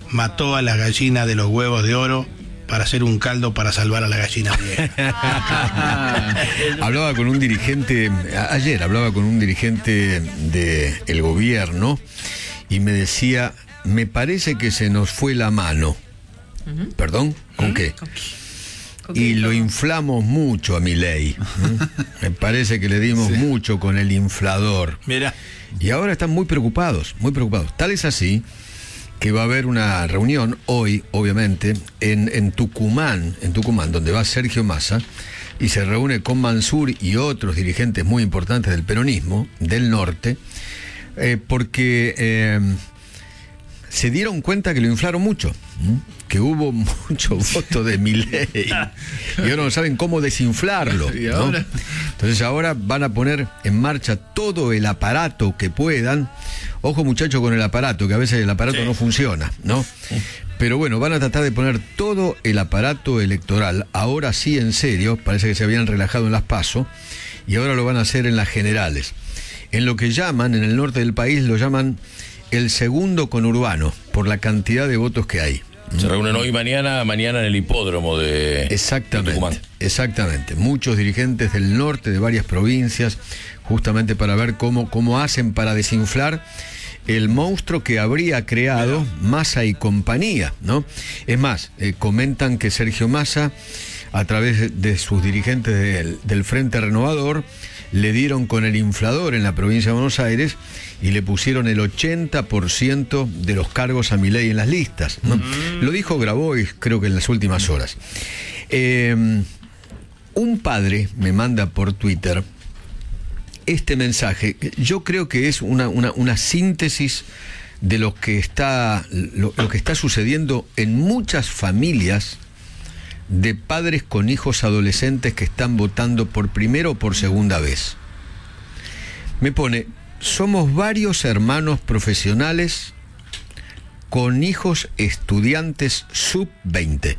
mató a la gallina de los huevos de oro para hacer un caldo para salvar a la gallina vieja. Hablaba con un dirigente, ayer hablaba con un dirigente del gobierno y me decía, me parece que se nos fue la mano. ¿Perdón? ¿Con qué? Y lo inflamos mucho a Milei. Me parece que le dimos mucho con el inflador. Mira. Y ahora están muy preocupados, muy preocupados. Tal es así que va a haber una reunión hoy, obviamente, en Tucumán, donde va Sergio Massa, y se reúne con Mansur y otros dirigentes muy importantes del peronismo, del norte, porque se dieron cuenta que lo inflaron mucho, que hubo mucho voto de Milei, y ahora no saben cómo desinflarlo, ¿Y ahora? ¿no? Entonces ahora van a poner en marcha todo el aparato que puedan. Ojo, muchachos, con el aparato, que a veces el aparato no funciona, ¿no? Pero bueno, van a tratar de poner todo el aparato electoral, ahora sí en serio, parece que se habían relajado en las PASO, y ahora lo van a hacer en las generales. En lo que llaman, en el norte del país, lo llaman el segundo conurbano, por la cantidad de votos que hay. Se reúnen hoy y mañana en el hipódromo de Tucumán. Exactamente. Muchos dirigentes del norte de varias provincias, justamente para ver cómo hacen para desinflar el monstruo que habría creado Massa y compañía, ¿no? Es más, comentan que Sergio Massa, a través de sus dirigentes del Frente Renovador, le dieron con el inflador en la provincia de Buenos Aires y le pusieron el 80% de los cargos a Milei en las listas, ¿no? Lo dijo Grabois, creo que en las últimas horas. Un padre me manda por Twitter este mensaje. Yo creo que es una síntesis de lo que está sucediendo en muchas familias de padres con hijos adolescentes que están votando por primera o por segunda vez. Me pone, somos varios hermanos profesionales con hijos estudiantes sub-20.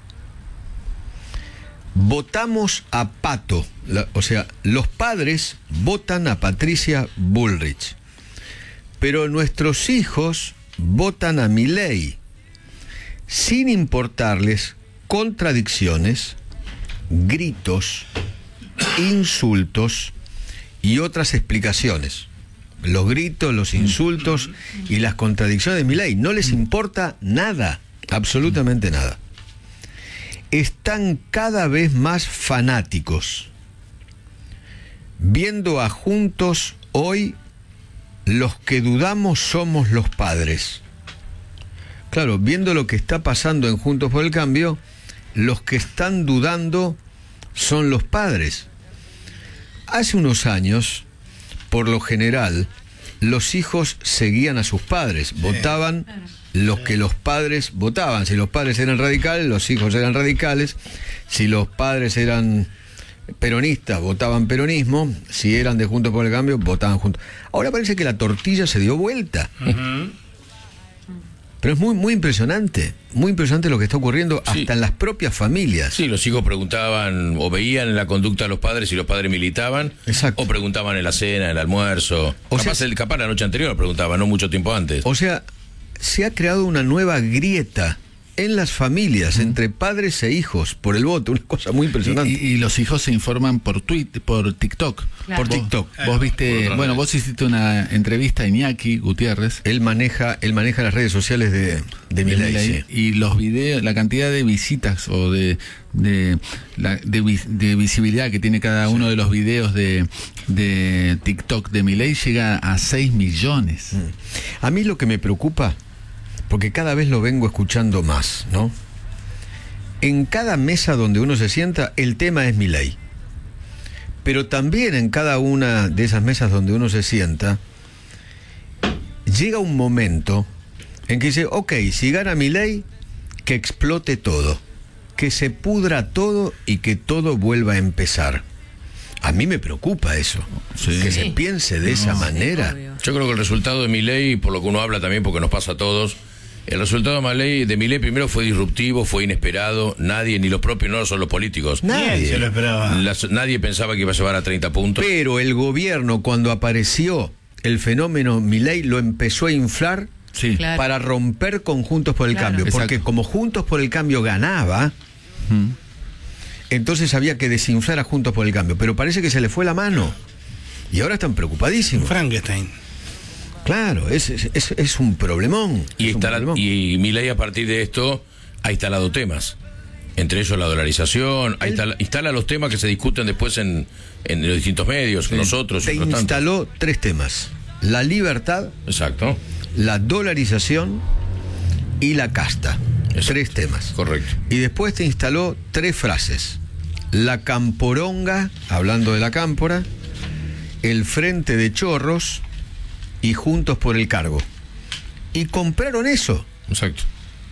Votamos a Pato, o sea, los padres votan a Patricia Bullrich, pero nuestros hijos votan a Milei, sin importarles contradicciones, gritos, insultos y otras explicaciones. Los gritos, los insultos y las contradicciones de Milei no les importa nada, absolutamente nada. Están cada vez más fanáticos, viendo a Juntos hoy, los que dudamos somos los padres. Claro, viendo lo que está pasando en Juntos por el Cambio, los que están dudando son los padres. Hace unos años, por lo general, los hijos seguían a sus padres, votaban los que los padres votaban. Si los padres eran radicales, los hijos eran radicales. Si los padres eran peronistas, votaban peronismo. Si eran de Juntos por el Cambio, votaban Juntos. Ahora parece que la tortilla se dio vuelta. Pero es muy impresionante lo que está ocurriendo hasta en las propias familias. Sí, los hijos preguntaban o veían la conducta de los padres si los padres militaban. Exacto. O preguntaban en la cena, en el almuerzo. Capaz la noche anterior preguntaban, no mucho tiempo antes. O sea, se ha creado una nueva grieta en las familias, entre padres e hijos, por el voto, una cosa muy impresionante. Y los hijos se informan por TikTok. Claro. Por TikTok. Vos viste, vos hiciste una entrevista a Iñaki Gutiérrez. Él maneja las redes sociales de Milei. Sí. Y los videos, la cantidad de visitas o de visibilidad que tiene cada uno de los videos de TikTok de Milei llega a 6 millones. A mí lo que me preocupa, porque cada vez lo vengo escuchando más, ¿no? En cada mesa donde uno se sienta, el tema es Milei. Pero también en cada una de esas mesas donde uno se sienta, llega un momento en que dice, ok, si gana Milei, que explote todo, que se pudra todo y que todo vuelva a empezar. A mí me preocupa eso, que se piense de esa manera. Yo creo que el resultado de Milei, por lo que uno habla también, porque nos pasa a todos, el resultado de Milei primero fue disruptivo, fue inesperado. Nadie, ni los propios, no son los políticos. Nadie se lo esperaba. Nadie pensaba que iba a llevar a 30 puntos. Pero el gobierno, cuando apareció el fenómeno Milei, lo empezó a inflar Sí. Claro. para romper con Juntos por el Claro. Cambio. Porque Exacto. como Juntos por el Cambio ganaba, entonces había que desinflar a Juntos por el Cambio. Pero parece que se le fue la mano. Y ahora están preocupadísimos. Frankenstein. Claro, es un problemón. Y, es un problemón. y Milei a partir de esto ha instalado temas. Entre ellos la dolarización, instala los temas que se discuten después en los distintos medios, con nosotros. Te y otros tantos. instaló 3 temas. La libertad, Exacto, la dolarización y la casta. Exacto. 3 temas. correcto. Y después te instaló 3 frases. La camporonga, hablando de la cámpora, el frente de chorros y Juntos por el Cargo. Y compraron eso. Exacto.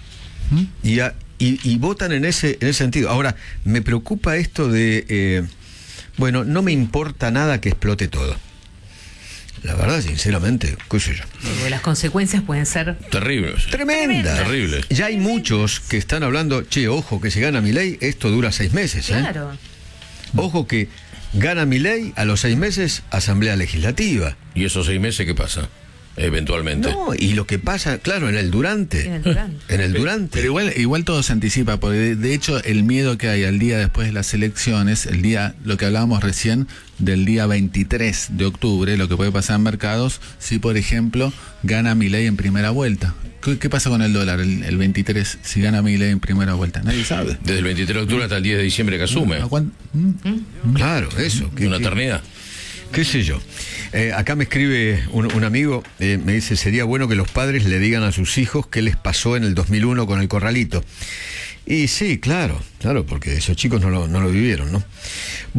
Y votan en ese sentido. Ahora, me preocupa esto de, bueno, no me importa nada que explote todo. La verdad, sinceramente, qué sé yo. Porque las consecuencias pueden ser Terrible. Tremenda. Terrible. Ya hay muchos que están hablando, che, ojo, que si gana Milei, esto dura 6 meses, ¿eh? claro. Ojo que gana Milei, a los 6 meses, Asamblea Legislativa. ¿Y esos 6 meses qué pasa? Eventualmente. No, y lo que pasa, claro, en el durante. En el durante. En el durante. Pero igual todo se anticipa, porque de hecho el miedo que hay al día después de las elecciones, el día, lo que hablábamos recién, del día 23 de octubre, lo que puede pasar en mercados, si por ejemplo gana Milei en primera vuelta. ¿Qué pasa con el dólar el 23 si gana Milei en primera vuelta? Nadie sabe. Desde el 23 de octubre hasta el 10 de diciembre que asume. ¿A cuán- Claro, eso. Una eternidad. ¿Qué sé yo? Acá me escribe un amigo, me dice, sería bueno que los padres le digan a sus hijos qué les pasó en el 2001 con el corralito. Y sí, claro, porque esos chicos no lo vivieron, ¿no?